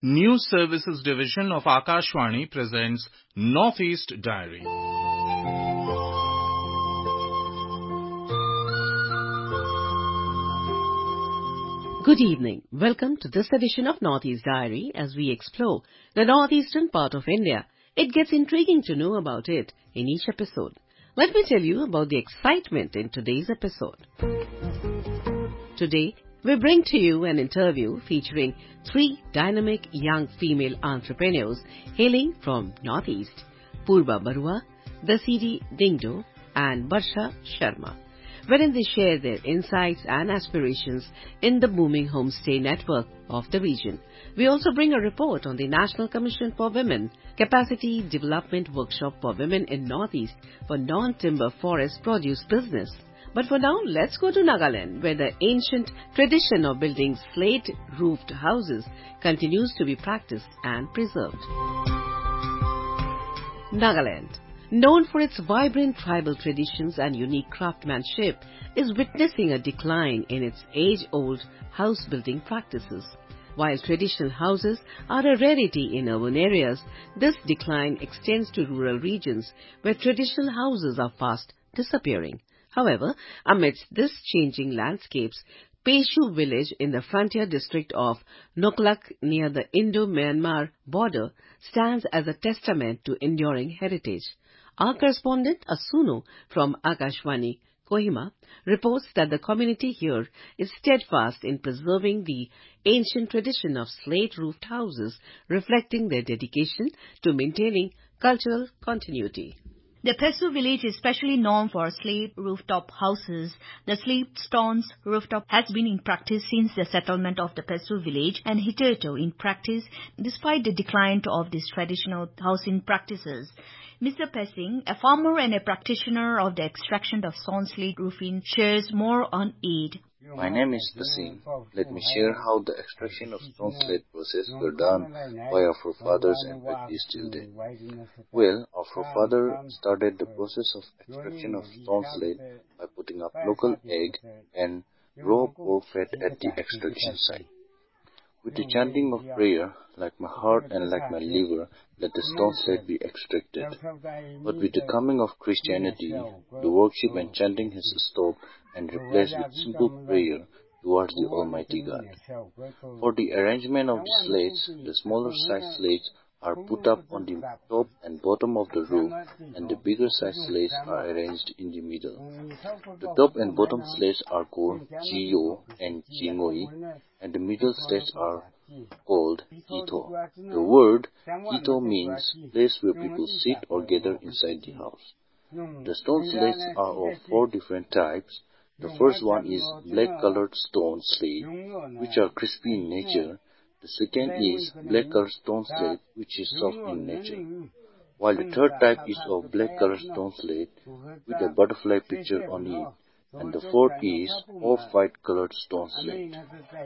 News Services Division of Akashvani presents Northeast Diary. Good evening. Welcome to this edition of Northeast Diary as we explore the northeastern part of India. It gets intriguing to know about it in each episode. Let me tell you about the excitement in today's episode. Today, we bring to you an interview featuring three dynamic young female entrepreneurs hailing from Northeast: Purva Barua, Dasiri Dingdo, and Barsha Sharma, wherein they share their insights and aspirations in the booming homestay network of the region. We also bring a report on the National Commission for Women Capacity Development Workshop for Women in Northeast for non-timber forest produce business. But for now, let's go to Nagaland, where the ancient tradition of building slate-roofed houses continues to be practiced and preserved. Nagaland, known for its vibrant tribal traditions and unique craftsmanship, is witnessing a decline in its age-old house-building practices. While traditional houses are a rarity in urban areas, this decline extends to rural regions where traditional houses are fast disappearing. However, amidst this changing landscapes, Peshu village in the frontier district of Noklak near the Indo-Myanmar border stands as a testament to enduring heritage. Our correspondent Asuno from Akashvani, Kohima, reports that the community here is steadfast in preserving the ancient tradition of slate-roofed houses, reflecting their dedication to maintaining cultural continuity. The Peshu village is especially known for slate rooftop houses. The slate stones rooftop has been in practice since the settlement of the Peshu village, and hitherto in practice despite the decline of these traditional housing practices. Mr. Pesing, a farmer and a practitioner of the extraction of stone slate roofing, shares more on it. My name is Pesing. Let me share how the extraction of stone slate process were done by our forefathers and practiced till date. Well, our forefather started the process of extraction of stone slate by putting up local egg and raw pork fat at the extraction site. With the chanting of prayer, like my heart and like my liver, let the stone slate be extracted. But with the coming of Christianity, the worship and chanting has stopped and replaced with simple prayer towards the Almighty God. For the arrangement of the slates, the smaller size slates are put up on the top and bottom of the roof, and the bigger size slates are arranged in the middle. The top and bottom slates are called Chiyo and Chingoi, and the middle slates are called Ito. The word Ito means place where people sit or gather inside the house. The stone slates are of four different types. The first one is black-colored stone slate, which are crispy in nature. The second is black-colored stone slate, which is soft in nature. While the third type is of black-colored stone slate with a butterfly picture on it. And the fourth is off-white colored stone slate.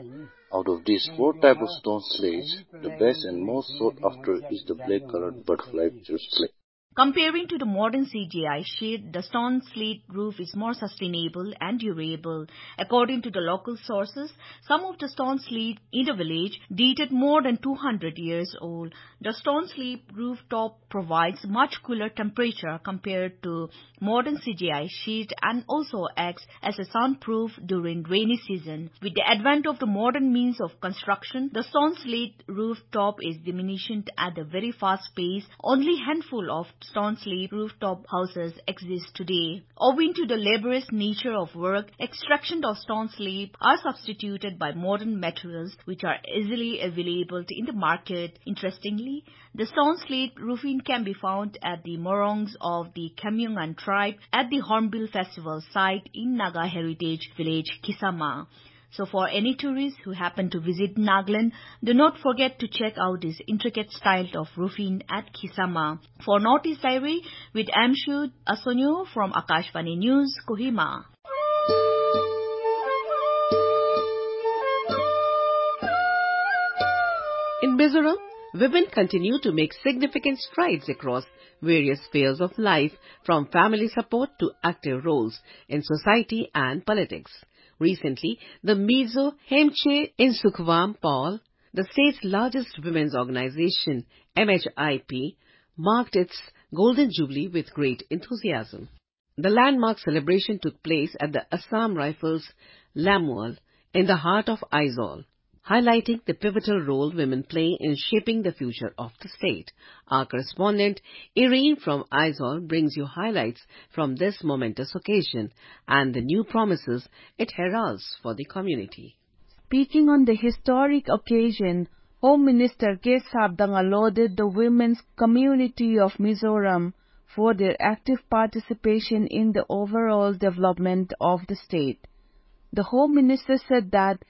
Out of these four types of stone slates, the best and most sought after is the black-colored butterfly picture slate. Comparing to the modern CGI sheet, the stone slate roof is more sustainable and durable. According to the local sources, some of the stone slate in the village dated more than 200 years old. The stone slate rooftop provides much cooler temperature compared to modern CGI sheet and also acts as a soundproof during rainy season. With the advent of the modern means of construction, the stone slate rooftop is diminishing at a very fast pace. Only handful of stone slate rooftop houses exist today. Owing to the laborious nature of work, extraction of stone slate are substituted by modern materials which are easily available in the market. Interestingly, the stone slate roofing can be found at the Morongs of the Kamyungan tribe at the Hornbill Festival site in Naga Heritage Village, Kisama. So for any tourists who happen to visit Nagaland, do not forget to check out this intricate style of roofing at Kisama. For Northeast Diary with Amshu Asonyo from Akashvani News, Kohima. In Mizoram, women continue to make significant strides across various spheres of life, from family support to active roles in society and politics. Recently, the Mizo Hemche in Sukhwam Paul The state's largest women's organization, MHIP, marked its Golden Jubilee with great enthusiasm. The landmark celebration took place at the Assam Rifles Lamual in the heart of Aizawl, highlighting the pivotal role women play in shaping the future of the state. Our correspondent, Irene from Aizawl, brings you highlights from this momentous occasion and the new promises it heralds for the community. Speaking on the historic occasion, Home Minister K. Sabdanga lauded the women's community of Mizoram for their active participation in the overall development of the state. The Home Minister said that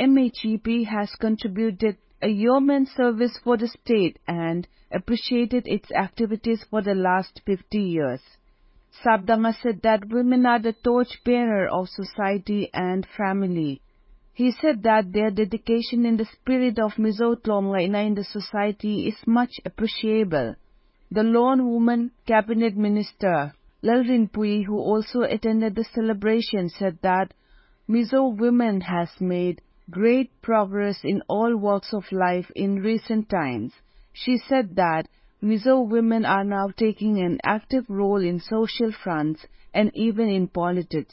MHEP has contributed a yeoman's service for the state and appreciated its activities for the last 50 years. Sabdanga said that women are the torchbearer of society and family. He said that their dedication in the spirit of Mizo Tlomgaina in the society is much appreciable. The lone woman cabinet minister, Lalrin Pui, who also attended the celebration, said that Mizo women has made great progress in all walks of life in recent times. She said that Mizo women are now taking an active role in social fronts and even in politics.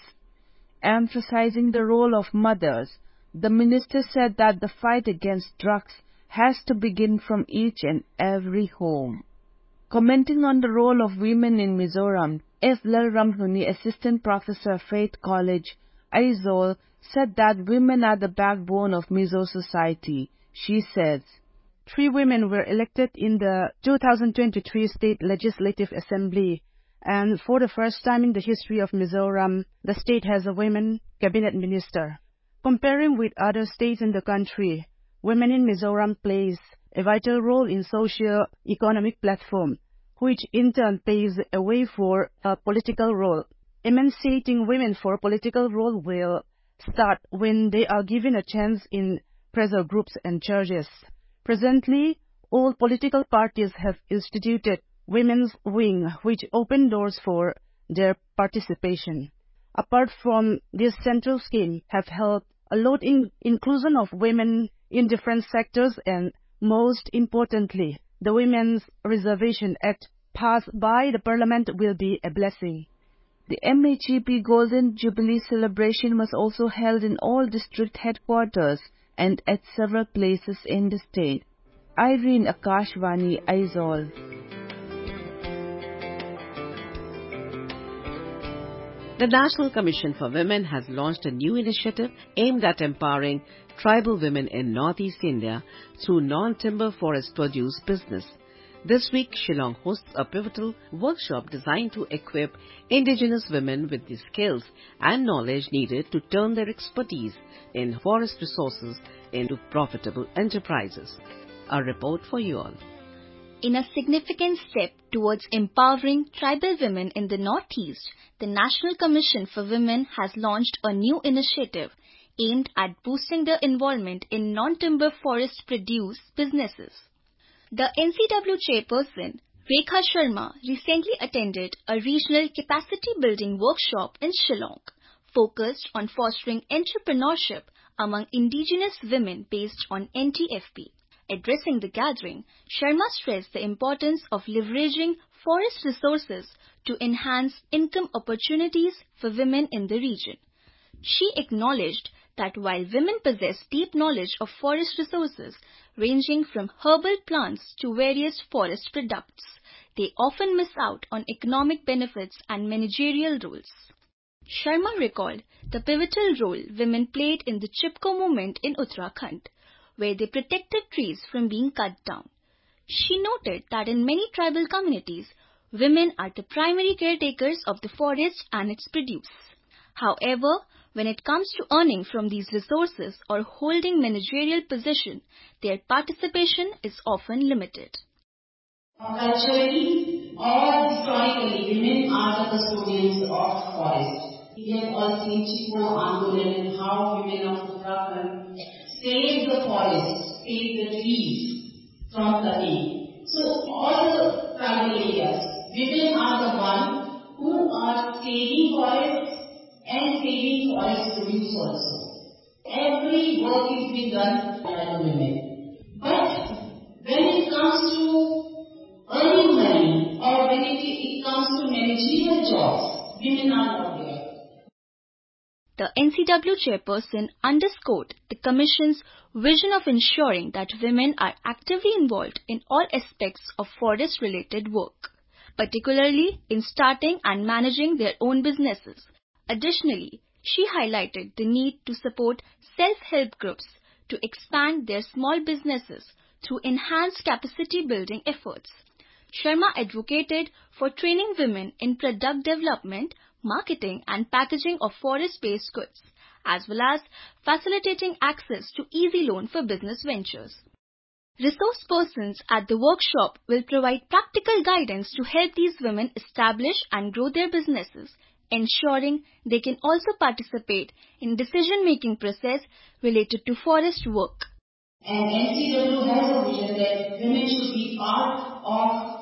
Emphasizing the role of mothers, the minister said that the fight against drugs has to begin from each and every home. Commenting on the role of women in Mizoram, F. Lal Ramhuni, Assistant Professor, Faith College, Aizawl, said that women are the backbone of Mizo society. She says, 3 women were elected in the 2023 State Legislative Assembly, and for the first time in the history of Mizoram, the state has a women cabinet minister. Comparing with other states in the country, women in Mizoram plays a vital role in socio-economic platform, which in turn paves a way for a political role. Emancipating women for a political role will start when they are given a chance in pressure groups and churches. Presently, all political parties have instituted women's wing, which open doors for their participation. Apart from this central scheme, have helped a lot in inclusion of women in different sectors, and most importantly, the Women's Reservation Act passed by the Parliament will be a blessing. The MHEP Golden Jubilee celebration was also held in all district headquarters and at several places in the state. Irene, Akashvani, Aizawl. The National Commission for Women has launched a new initiative aimed at empowering tribal women in Northeast India through non-timber forest produce business. This week, Shillong hosts a pivotal workshop designed to equip indigenous women with the skills and knowledge needed to turn their expertise in forest resources into profitable enterprises. A report for you all. In a significant step towards empowering tribal women in the Northeast, the National Commission for Women has launched a new initiative aimed at boosting their involvement in non-timber forest produce businesses. The NCW chairperson, Rekha Sharma, recently attended a regional capacity building workshop in Shillong, focused on fostering entrepreneurship among indigenous women based on NTFP. Addressing the gathering, Sharma stressed the importance of leveraging forest resources to enhance income opportunities for women in the region. She acknowledged that while women possess deep knowledge of forest resources, ranging from herbal plants to various forest products, they often miss out on economic benefits and managerial roles. Sharma recalled the pivotal role women played in the Chipko movement in Uttarakhand, where they protected trees from being cut down. She noted that in many tribal communities, women are the primary caretakers of the forest and its produce. However, when it comes to earning from these resources or holding managerial position, their participation is often limited. Culturally or historically, women are the custodians of forest. We have all seen Chipko Andolan and how women of Uttarakhand save the forest, save the trees from cutting. So all the tribal areas, women are the ones who are saving forests and saving forest produce also. Every work is being done by the women. But when it comes to earning money or when it comes to managerial jobs, women are not there. The NCW chairperson underscored the Commission's vision of ensuring that women are actively involved in all aspects of forest-related work, particularly in starting and managing their own businesses. Additionally, she highlighted the need to support self-help groups to expand their small businesses through enhanced capacity-building efforts. Sharma advocated for training women in product development, marketing and packaging of forest-based goods, as well as facilitating access to easy loan for business ventures. Resource persons at the workshop will provide practical guidance to help these women establish and grow their businesses, ensuring they can also participate in decision-making process related to forest work. And NCW has a vision that women should be part of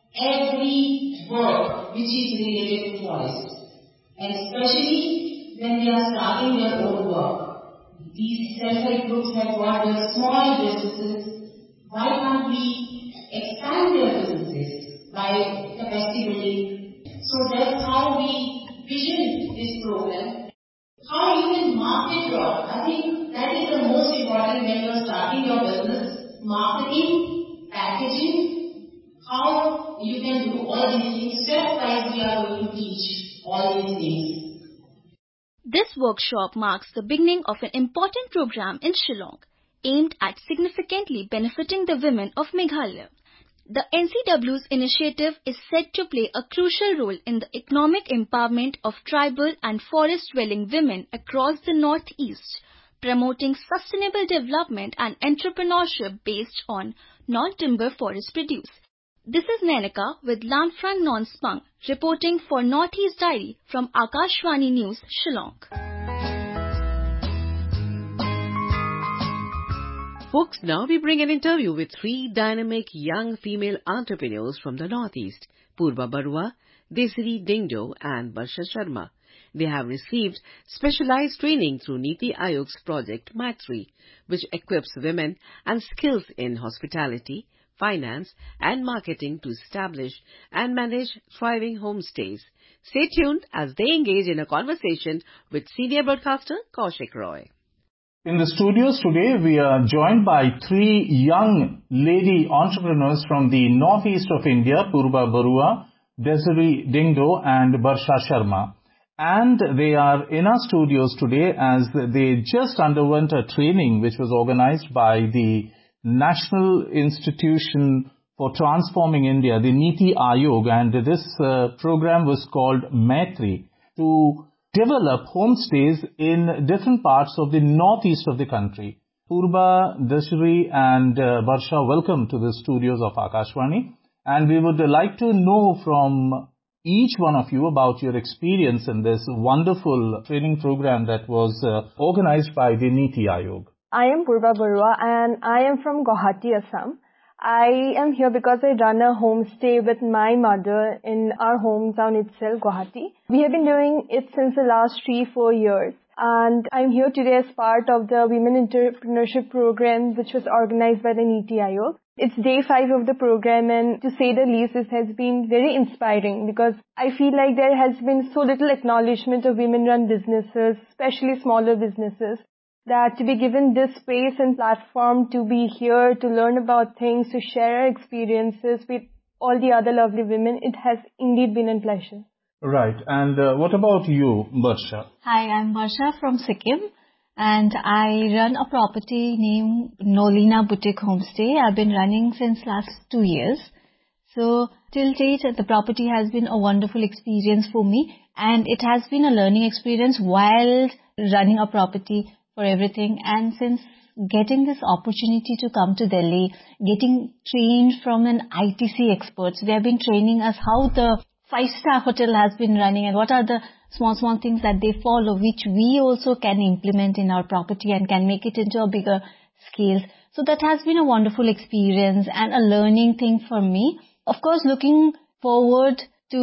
every work which is related to forest. And especially when they are starting their own work. These self-help groups have got their small businesses. Why can't we expand their businesses by capacity building? So that's how we vision this program. How you can market your, I think that is the most important when you are starting your business. Marketing, packaging, how you can do all these things. Step-wise we are going to teach all these things. This workshop marks the beginning of an important program in Shillong, aimed at significantly benefiting the women of Meghalaya. The NCW's initiative is set to play a crucial role in the economic empowerment of tribal and forest-dwelling women across the Northeast, promoting sustainable development and entrepreneurship based on non-timber forest produce. This is Nenika with Lamfrang Nonspang reporting for Northeast Diary from Akashvani News, Shillong. Folks, now we bring an interview with three dynamic young female entrepreneurs from the Northeast, Purva Barua, Desiree Dingdo and Barsha Sharma. They have received specialized training through Niti Aayog's project Maitri, which equips women and skills in hospitality, finance and marketing to establish and manage thriving homestays. Stay tuned as they engage in a conversation with senior broadcaster Kaushik Roy. In the studios today, we are joined by three young lady entrepreneurs from the northeast of India, Purva Barua, Desiree Dingdo and Barsha Sharma. And they are in our studios today as they just underwent a training which was organized by the National Institution for Transforming India, the Niti Aayog, and this program was called Maitri, to develop homestays in different parts of the northeast of the country. Purva, Desiree and Barsha, welcome to the studios of Akashvani. And we would like to know from each one of you about your experience in this wonderful training program that was organized by the Niti Aayog. I am Purva Barua and I am from Guwahati, Assam. I am here because I run a homestay with my mother in our hometown itself, Guwahati. We have been doing it since the last 3-4 years. And I'm here today as part of the Women Entrepreneurship Program which was organized by the Niti Aayog. It's day 5 of the program and to say the least, it has been very inspiring because I feel like there has been so little acknowledgement of women-run businesses, especially smaller businesses, that to be given this space and platform to be here, to learn about things, to share our experiences with all the other lovely women, it has indeed been a pleasure. Right. And what about you, Barsha? Hi, I'm Barsha from Sikkim and I run a property named Nolina Boutique Homestay. I've been running since last 2 years. So till date, the property has been a wonderful experience for me and it has been a learning experience while running a property for everything. And since getting this opportunity to come to Delhi, getting trained from an ITC experts, they have been training us how the 5-star hotel has been running and what are the small things that they follow, which we also can implement in our property and can make it into a bigger scale. So that has been a wonderful experience and a learning thing for me. Of course, looking forward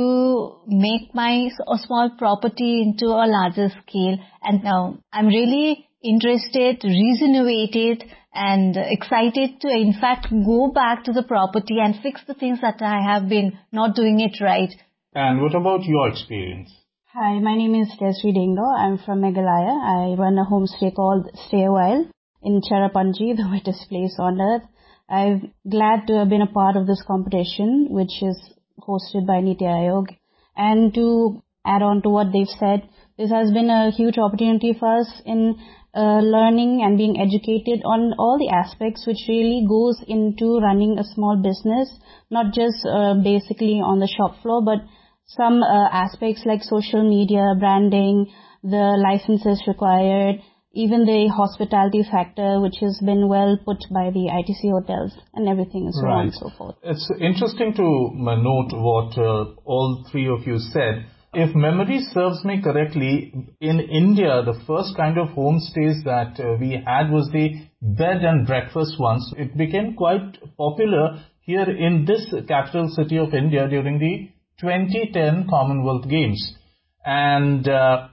to make my a small property into a larger scale. And now I'm really interested, rejuvenated and excited to, in fact, go back to the property and fix the things that I have been not doing it right. And what about your experience? Hi, my name is Desri Dingo. I'm from Meghalaya. I run a homestay called Stay a While in Cherrapunji, the wettest place on earth. I'm glad to have been a part of this competition, which is hosted by Niti Aayog. And to add on to what they've said, this has been a huge opportunity for us in learning and being educated on all the aspects which really goes into running a small business, not just basically on the shop floor, but some aspects like social media, branding, the licenses required, even the hospitality factor, which has been well put by the ITC hotels and everything and so on and so forth. It's interesting to note what all three of you said. If memory serves me correctly, in India, the first kind of homestays that we had was the bed and breakfast ones. It became quite popular here in this capital city of India during the 2010 Commonwealth Games. And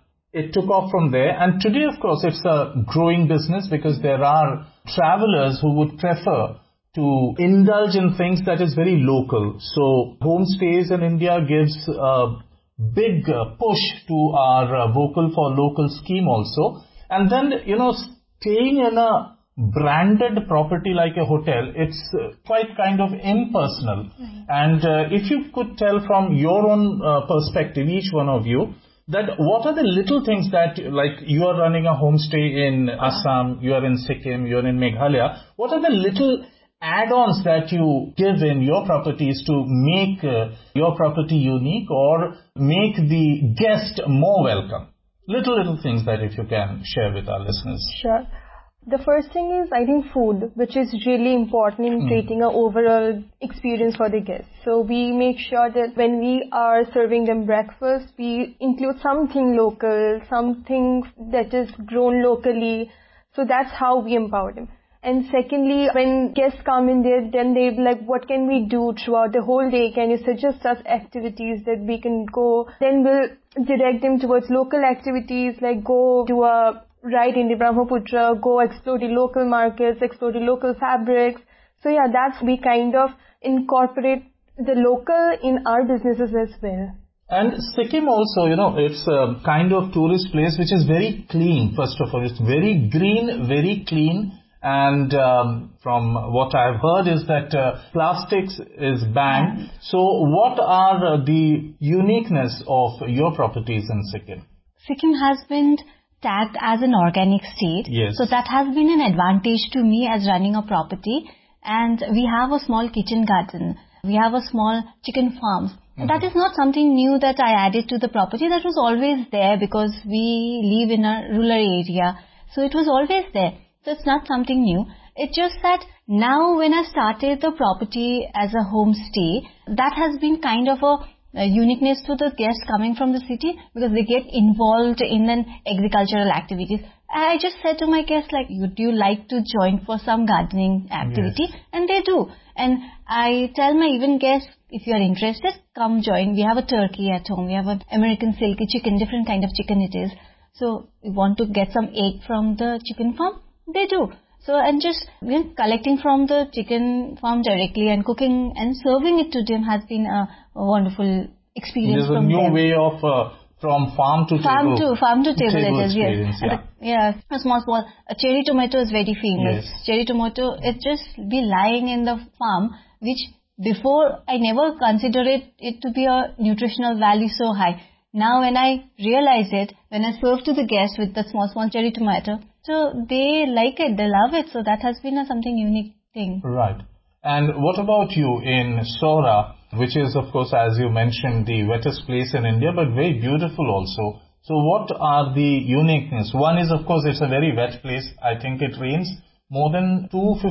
it took off from there. And today, of course, it's a growing business because there are travelers who would prefer to indulge in things that is very local. So homestays in India gives a big push to our Vocal for Local scheme also. And then, staying in a branded property like a hotel, it's quite kind of impersonal. And if you could tell from your own perspective, each one of you, that what are the little things that, like you are running a homestay in Assam, you are in Sikkim, you are in Meghalaya, what are the little add-ons that you give in your properties to make your property unique or make the guest more welcome? Little things that if you can share with our listeners. Sure. The first thing is, I think, food, which is really important in creating an overall experience for the guests. So we make sure that when we are serving them breakfast, we include something local, something that is grown locally. So that's how we empower them. And secondly, when guests come in there, then they're like, what can we do throughout the whole day? Can you suggest us activities that we can go? Then we'll direct them towards local activities, like go do a ride in the Brahmaputra, go explore the local markets, explore the local fabrics. So yeah, we kind of incorporate the local in our businesses as well. And Sikkim also, it's a kind of tourist place which is very clean, first of all. It's very green, very clean. And from what I've heard is that plastics is banned. So what are the uniqueness of your properties in Sikkim? Sikkim has been tagged as an organic state. Yes. So that has been an advantage to me as running a property. And we have a small kitchen garden. We have a small chicken farm. That is not something new that I added to the property. That was always there because we live in a rural area. So it was always there. So it's not something new. It's just that now when I started the property as a homestay, that has been kind of a uniqueness to the guests coming from the city because they get involved in an agricultural activities. I just said to my guests, like, would you like to join for some gardening activity? Yes. And they do. And I tell my even guests, if you are interested, come join. We have a turkey at home. We have an American silky chicken, different kind of chicken it is. So you want to get some egg from the chicken farm? They do. So, and just collecting from the chicken farm directly and cooking and serving it to them has been a wonderful experience. There's a new way of from farm to table. Farm to table it is, yes. A small. A cherry tomato is very famous. Yes. Cherry tomato, it just be lying in the farm, which before I never considered it to be a nutritional value so high. Now when I realize it, when I serve to the guests with the small cherry tomato, so they like it, they love it. So that has been something unique thing. Right. And what about you in Sora, which is, of course, as you mentioned, the wettest place in India, but very beautiful also. So what are the uniqueness? One is, of course, it's a very wet place. I think it rains more than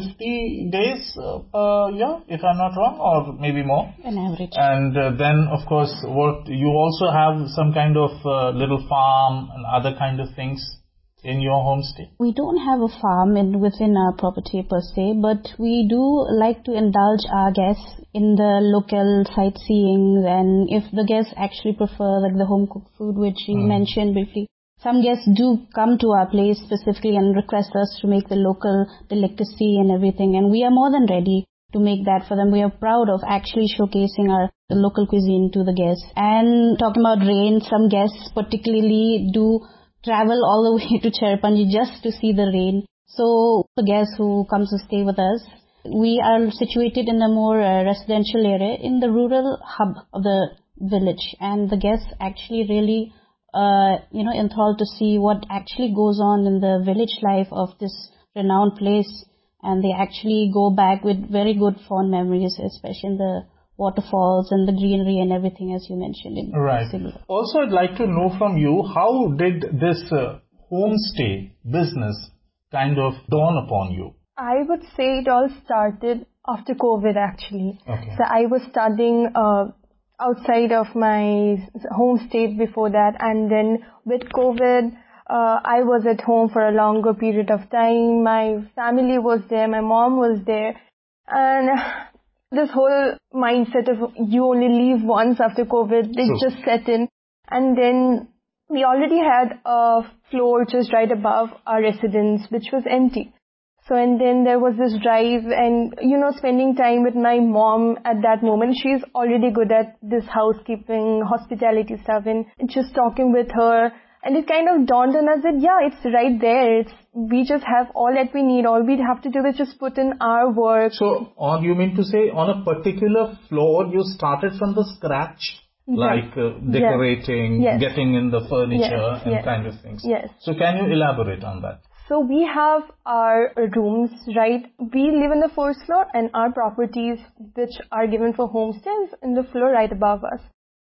250 days per year, if I'm not wrong, or maybe more. An average. And then, of course, what you also have some kind of little farm and other kind of things in your homestay? We don't have a farm within our property per se, but we do like to indulge our guests in the local sightseeing, and if the guests actually prefer like the home cooked food, which you mentioned briefly, Some guests do come to our place specifically and request us to make the local delicacy and everything, and we are more than ready to make that for them. We are proud of actually showcasing the local cuisine to the guests. And talking about rain, some guests particularly do travel all the way to Cherrapunji just to see the rain. So the guests who comes to stay with us, we are situated in a more residential area in the rural hub of the village, and the guests actually really enthralled to see what actually goes on in the village life of this renowned place, and they actually go back with very good fond memories, especially in the waterfalls and the greenery and everything, as you mentioned. Right. Also, I'd like to know from you, how did this homestay business kind of dawn upon you? I would say it all started after COVID, actually. Okay. So I was studying outside of my home state before that, and then with COVID, I was at home for a longer period of time. My family was there, my mom was there, and this whole mindset of you only leave once after COVID, it just set in. And then we already had a floor just right above our residence, which was empty. So, and then there was this drive and, spending time with my mom at that moment. She's already good at this housekeeping, hospitality stuff, and just talking with her. And it kind of dawned on us that, yeah, it's right there. We just have all that we need. All we'd have to do is just put in our work. So, you mean to say on a particular floor, you started from the scratch? Yes. Like decorating, yes. getting in the furniture and yes. kind of things. Yes. So can you elaborate on that? So we have our rooms, right? We live in the first floor, and our properties which are given for homestays in the floor right above us.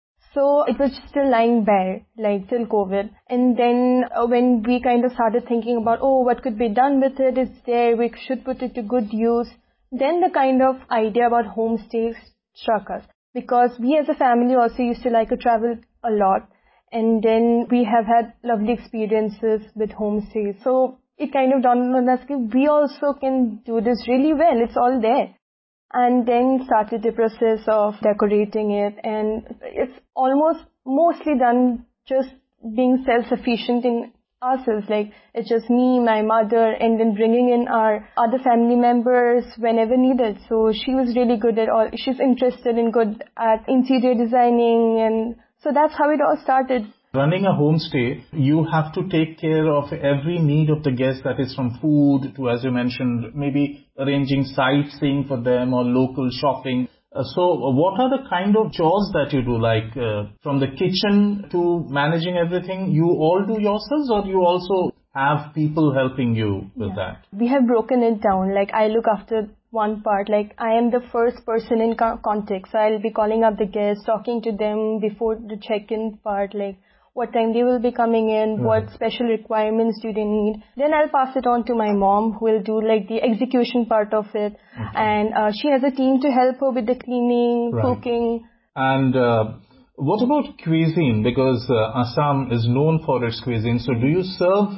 So it was still lying bare, like till COVID. And then when we kind of started thinking about, what could be done with it? It's there, we should put it to good use. Then the kind of idea about homestays struck us. Because we as a family also used to like to travel a lot. And then we have had lovely experiences with homestays. So it kind of dawned on us, we also can do this really well. It's all there. And then started the process of decorating it. And it's almost mostly done just being self-sufficient in ourselves. Like, it's just me, my mother, and then bringing in our other family members whenever needed. So she was really good at all. She's interested and good at interior designing. And so that's how it all started. Running a homestay, you have to take care of every need of the guest, that is from food to, as you mentioned, maybe arranging sightseeing for them or local shopping. So what are the kind of chores that you do, like from the kitchen to managing everything, you all do yourselves, or you also have people helping you with that? We have broken it down. Like, I look after one part, like I am the first person in contact. So I'll be calling up the guests, talking to them before the check-in part, like what time they will be coming in, what special requirements do they need. Then I'll pass it on to my mom, who will do like the execution part of it. And she has a team to help her with the cleaning, cooking. And what about cuisine? Because Assam is known for its cuisine. So do you serve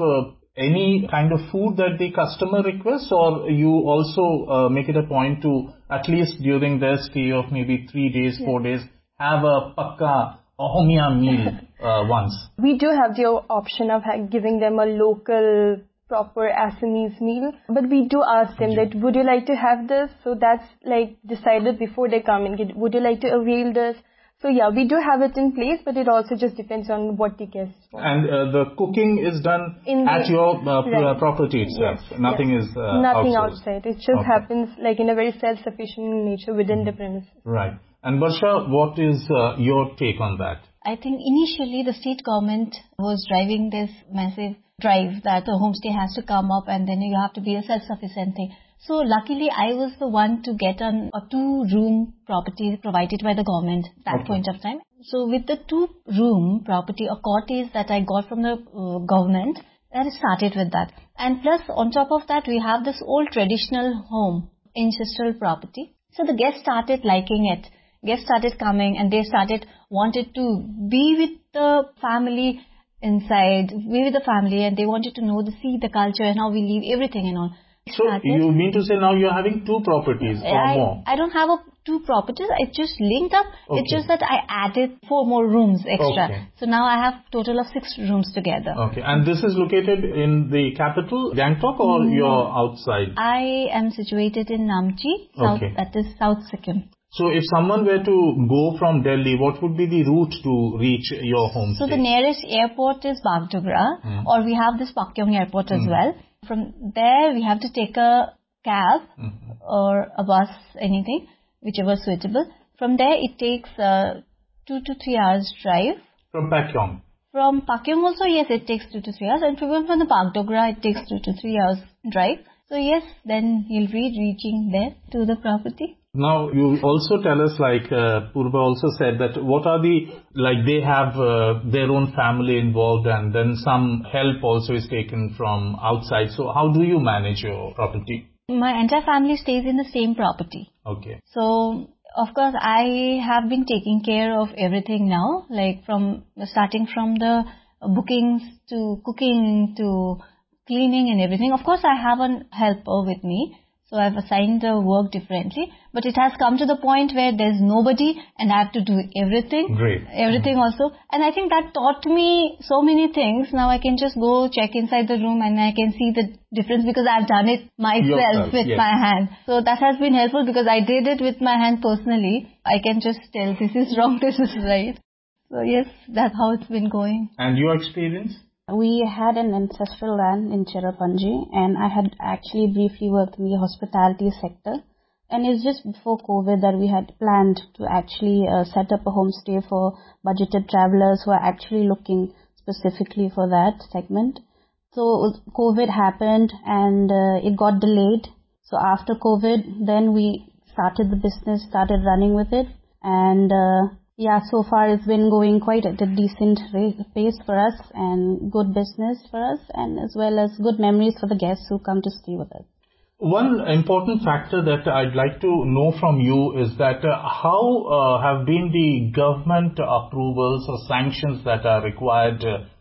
any kind of food that the customer requests, or you also make it a point to, at least during their stay of maybe 3 days, 4 days, have a pakka Ahomia meal once? We do have the option of giving them a local, proper Assamese meal. But we do ask them that, would you like to have this? So that's like decided before they come in. Would you like to avail this? So yeah, we do have it in place, but it also just depends on what the guests want. And the cooking is done at your property itself? Yes, Nothing is nothing outsourced. outside. It just happens like in a very self-sufficient nature within the premises. Right. And Barsha, what is your take on that? I think initially the state government was driving this massive drive that the homestay has to come up and then you have to be a self-sufficient thing. So luckily I was the one to get a 2-room property provided by the government at that point of time. So with the 2-room property, a cottage that I got from the government, I started with that. And plus on top of that we have this old traditional home, ancestral property. So the guests started liking it. Guests started coming and they wanted to be with the family inside, be with the family, and they wanted to see the culture and how we live, everything and all. So you mean to say now you're having 2 properties or more? I don't have 2 properties. It's just linked up. Okay. It's just that I added 4 more rooms extra. Okay. So now I have total of 6 rooms together. Okay. And this is located in the capital, Gangtok, or you're outside? I am situated in Namchi, that is South Sikkim. So if someone were to go from Delhi, what would be the route to reach your homestay? So the nearest airport is Bagdogra, or we have this Pakyong airport as well. From there, we have to take a cab or a bus, anything, whichever suitable. From there, it takes 2 to 3 hours drive. From Pakyong? From Pakyong also, yes, it takes 2 to 3 hours. And from the Bagdogra, it takes 2 to 3 hours drive. So yes, then you'll be reaching there to the property. Now, you also tell us, like Purba also said, that what are they have their own family involved, and then some help also is taken from outside. So how do you manage your property? My entire family stays in the same property. Okay. So, of course, I have been taking care of everything now, like starting from the bookings to cooking to cleaning and everything. Of course, I have a helper with me. So I've assigned the work differently, but it has come to the point where there's nobody and I have to do everything. Great. Everything also. And I think that taught me so many things. Now I can just go check inside the room and I can see the difference because I've done it myself with my hand. So that has been helpful because I did it with my hand personally. I can just tell this is wrong, this is right. So yes, that's how it's been going. And your experience? We had an ancestral land in Cherrapunji, and I had actually briefly worked in the hospitality sector. And it's just before COVID that we had planned to actually set up a homestay for budgeted travelers who are actually looking specifically for that segment. So COVID happened and it got delayed. So after COVID, then we started the business, started running with it. And so far it's been going quite at a decent pace for us and good business for us, and as well as good memories for the guests who come to stay with us. One important factor that I'd like to know from you is that how have been the government approvals or sanctions that are required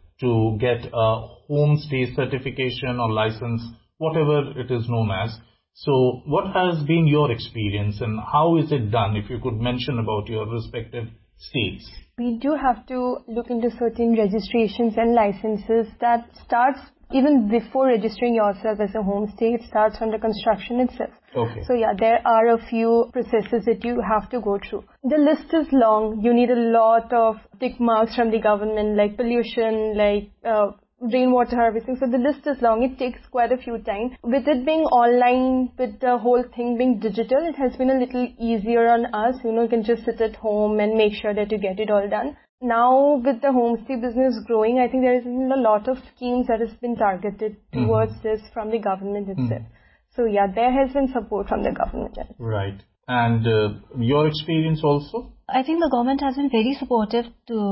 to get a homestay certification or license, whatever it is known as. So what has been your experience and how is it done, if you could mention about your respective states? We do have to look into certain registrations and licenses that starts even before registering yourself as a homestay. It starts from the construction itself. Okay. So there are a few processes that you have to go through. The list is long. You need a lot of tick marks from the government, like pollution, like rainwater harvesting. So the list is long. It takes quite a few time. With it being online, with the whole thing being digital, it has been a little easier on us. You can just sit at home and make sure that you get it all done. Now, with the homestay business growing, I think there has been a lot of schemes that has been targeted towards this from the government itself. So there has been support from the government. Right. And your experience also? I think the government has been very supportive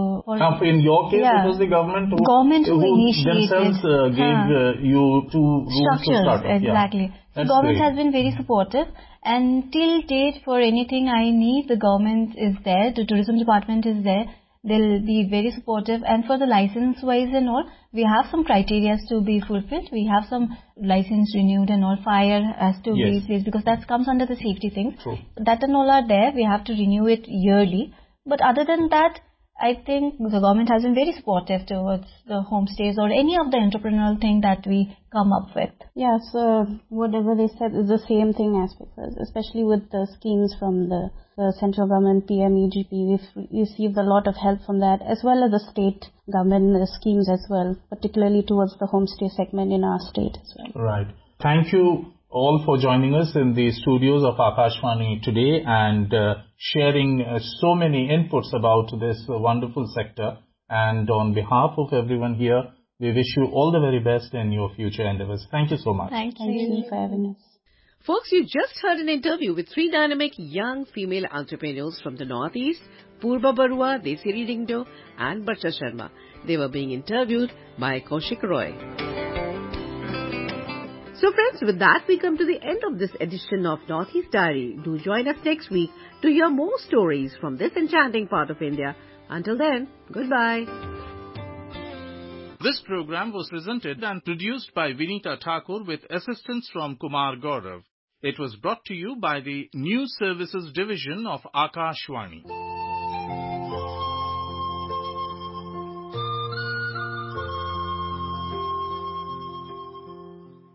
in your case, it was the government who themselves gave you 2 rooms structures, to start off. Exactly. The government has been very supportive, and till date, for anything I need, the government is there, the tourism department is there. They'll be very supportive, and for the license-wise and all, we have some criteria to be fulfilled. We have some license renewed and all, fire has to be placed because that comes under the safety things. True. That and all are there. We have to renew it yearly. But other than that, I think the government has been very supportive towards the homestays or any of the entrepreneurial thing that we come up with. Yeah, so whatever they said is the same thing as because, especially with the schemes from the central government, PMEGP, we've received a lot of help from that, as well as the state government schemes as well, particularly towards the homestay segment in our state as well. Right. Thank you all for joining us in the studios of Akashvani today and sharing so many inputs about this wonderful sector. And on behalf of everyone here, we wish you all the very best in your future endeavors. Thank you so much. Thank you for having us. Folks, you just heard an interview with 3 dynamic young female entrepreneurs from the Northeast, Purba Barua, Desiri Dingdo and Barsha Sharma. They were being interviewed by Kaushik Roy. So friends, with that we come to the end of this edition of Northeast Diary. Do join us next week to hear more stories from this enchanting part of India. Until then, goodbye. This program was presented and produced by Vinita Thakur with assistance from Kumar Gaurav. It was brought to you by the News Services Division of Akashvani.